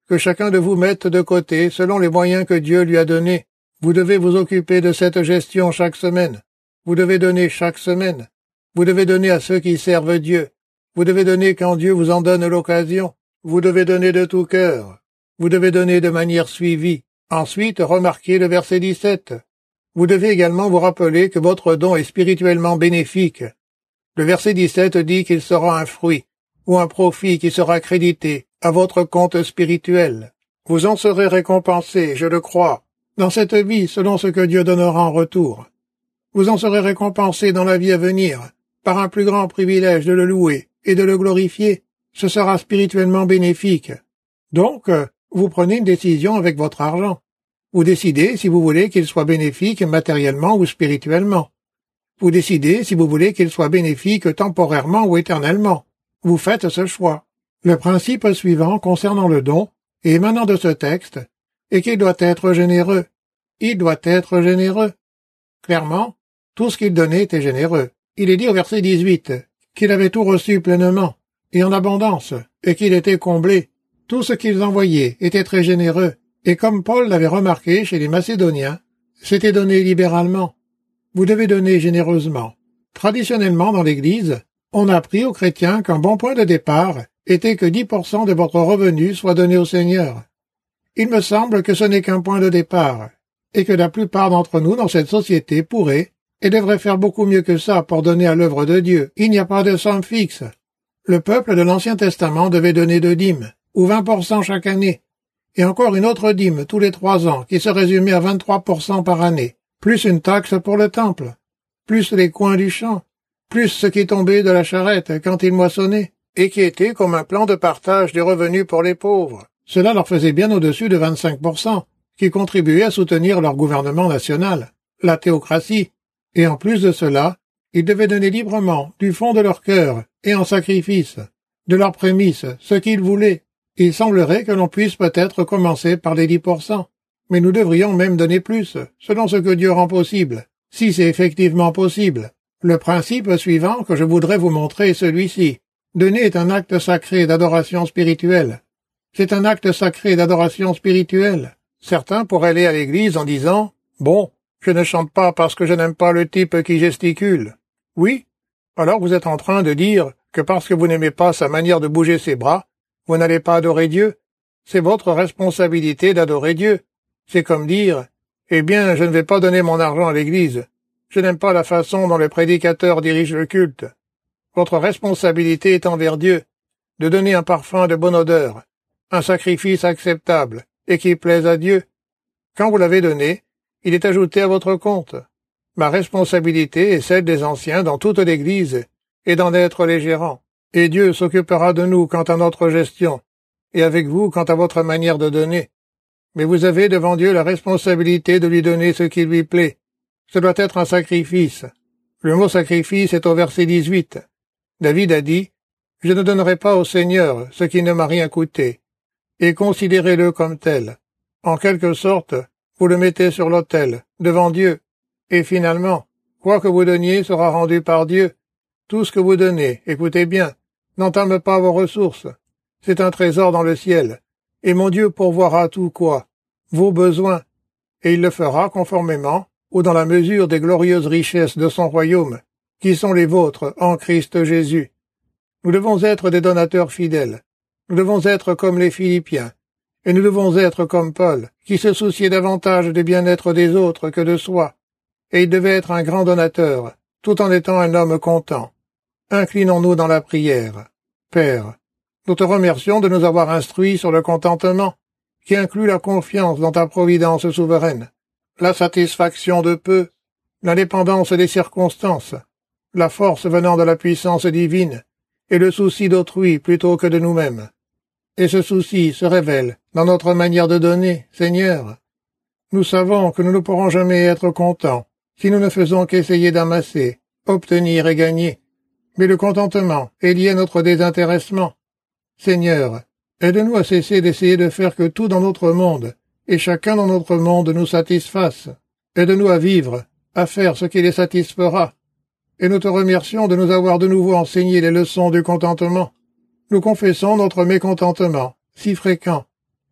que chacun de vous mette de côté selon les moyens que Dieu lui a donnés. Vous devez vous occuper de cette gestion chaque semaine. Vous devez donner chaque semaine. Vous devez donner à ceux qui servent Dieu. Vous devez donner quand Dieu vous en donne l'occasion. Vous devez donner de tout cœur. Vous devez donner de manière suivie. Ensuite, remarquez le verset dix-sept. Vous devez également vous rappeler que votre don est spirituellement bénéfique. Le verset dix-sept dit qu'il sera un fruit, ou un profit qui sera crédité à votre compte spirituel. Vous en serez récompensé, je le crois, dans cette vie selon ce que Dieu donnera en retour. Vous en serez récompensé dans la vie à venir, par un plus grand privilège de le louer et de le glorifier. Ce sera spirituellement bénéfique. Donc, vous prenez une décision avec votre argent. Vous décidez si vous voulez qu'il soit bénéfique matériellement ou spirituellement. Vous décidez si vous voulez qu'il soit bénéfique temporairement ou éternellement. Vous faites ce choix. Le principe suivant concernant le don, et émanant de ce texte, est qu'il doit être généreux. Il doit être généreux. Clairement, tout ce qu'il donnait était généreux. Il est dit au verset dix-huit qu'il avait tout reçu pleinement, et en abondance, et qu'il était comblé. Tout ce qu'ils envoyaient était très généreux, et comme Paul l'avait remarqué chez les Macédoniens, c'était donné libéralement. Vous devez donner généreusement. Traditionnellement dans l'Église, on a appris aux chrétiens qu'un bon point de départ était que dix pour cent de votre revenu soit donné au Seigneur. Il me semble que ce n'est qu'un point de départ, et que la plupart d'entre nous dans cette société pourraient et devraient faire beaucoup mieux que ça pour donner à l'œuvre de Dieu. Il n'y a pas de somme fixe. Le peuple de l'Ancien Testament devait donner deux dîmes, ou vingt pour cent chaque année, et encore une autre dîme tous les trois ans, qui se résumait à vingt-trois pour cent par année, plus une taxe pour le temple, plus les coins du champ, plus ce qui tombait de la charrette quand il moissonnait, et qui était comme un plan de partage des revenus pour les pauvres. Cela leur faisait bien au-dessus de vingt-cinq pour cent, qui contribuaient à soutenir leur gouvernement national, la théocratie, et en plus de cela, ils devaient donner librement, du fond de leur cœur, et en sacrifice, de leurs prémices, ce qu'ils voulaient. Il semblerait que l'on puisse peut-être commencer par les dix pour cent, mais nous devrions même donner plus, selon ce que Dieu rend possible, si c'est effectivement possible. Le principe suivant que je voudrais vous montrer est celui-ci. Donner est un acte sacré d'adoration spirituelle. C'est un acte sacré d'adoration spirituelle. Certains pourraient aller à l'église en disant « Bon, je ne chante pas parce que je n'aime pas le type qui gesticule. » Oui, alors vous êtes en train de dire que parce que vous n'aimez pas sa manière de bouger ses bras, vous n'allez pas adorer Dieu. C'est votre responsabilité d'adorer Dieu. C'est comme dire « Eh bien, je ne vais pas donner mon argent à l'église. Je n'aime pas la façon dont le prédicateur dirige le culte. » Votre responsabilité est envers Dieu, de donner un parfum de bonne odeur, un sacrifice acceptable et qui plaise à Dieu. Quand vous l'avez donné, il est ajouté à votre compte. Ma responsabilité est celle des anciens dans toute l'Église et d'en être les gérants. Et Dieu s'occupera de nous quant à notre gestion, et avec vous quant à votre manière de donner. Mais vous avez devant Dieu la responsabilité de lui donner ce qui lui plaît. Ce doit être un sacrifice. Le mot sacrifice est au verset dix-huit. David a dit, « Je ne donnerai pas au Seigneur ce qui ne m'a rien coûté, et considérez-le comme tel. » En quelque sorte, vous le mettez sur l'autel, devant Dieu, et finalement, quoi que vous donniez sera rendu par Dieu. Tout ce que vous donnez, écoutez bien, n'entame pas vos ressources. C'est un trésor dans le ciel, et mon Dieu pourvoira tout quoi, vos besoins, et il le fera conformément ou dans la mesure des glorieuses richesses de son royaume, qui sont les vôtres en Christ Jésus. Nous devons être des donateurs fidèles. Nous devons être comme les Philippiens. Et nous devons être comme Paul, qui se souciait davantage du bien-être des autres que de soi. Et il devait être un grand donateur, tout en étant un homme content. Inclinons-nous dans la prière. Père, nous te remercions de nous avoir instruits sur le contentement, qui inclut la confiance dans ta providence souveraine, la satisfaction de peu, l'indépendance des circonstances, la force venant de la puissance divine, et le souci d'autrui plutôt que de nous-mêmes. Et ce souci se révèle dans notre manière de donner, Seigneur. Nous savons que nous ne pourrons jamais être contents si nous ne faisons qu'essayer d'amasser, obtenir et gagner. Mais le contentement est lié à notre désintéressement. Seigneur, aide-nous à cesser d'essayer de faire que tout dans notre monde, et chacun dans notre monde nous satisfasse. Aide-nous à vivre, à faire ce qui les satisfera. Et nous te remercions de nous avoir de nouveau enseigné les leçons du contentement. Nous confessons notre mécontentement, si fréquent.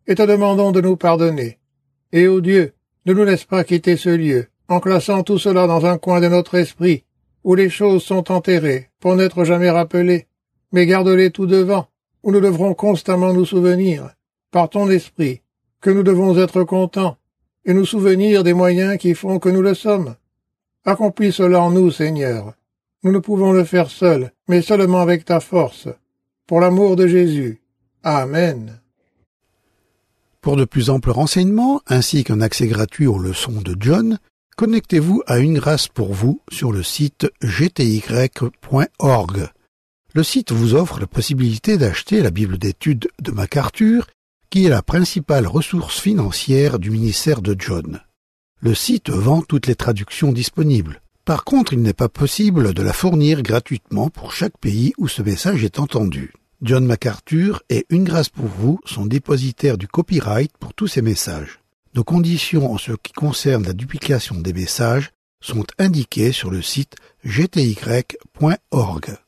et te demandons de nous pardonner. Et ô Dieu, ne nous laisse pas quitter ce lieu, en classant tout cela dans un coin de notre esprit, où les choses sont enterrées, pour n'être jamais rappelées, mais garde-les tout devant, où nous devrons constamment nous souvenir, par ton esprit, que nous devons être contents, et nous souvenir des moyens qui font que nous le sommes. Accomplis cela en nous, Seigneur. Nous ne pouvons le faire seuls, mais seulement avec ta force. Pour l'amour de Jésus. Amen. Pour de plus amples renseignements, ainsi qu'un accès gratuit aux leçons de John, connectez-vous à Une Grâce pour vous sur le site g t y point org. Le site vous offre la possibilité d'acheter la Bible d'études de MacArthur, qui est la principale ressource financière du ministère de John. Le site vend toutes les traductions disponibles. Par contre, il n'est pas possible de la fournir gratuitement pour chaque pays où ce message est entendu. John MacArthur et Une Grâce pour vous sont dépositaires du copyright pour tous ces messages. Nos conditions en ce qui concerne la duplication des messages sont indiquées sur le site g t y point org.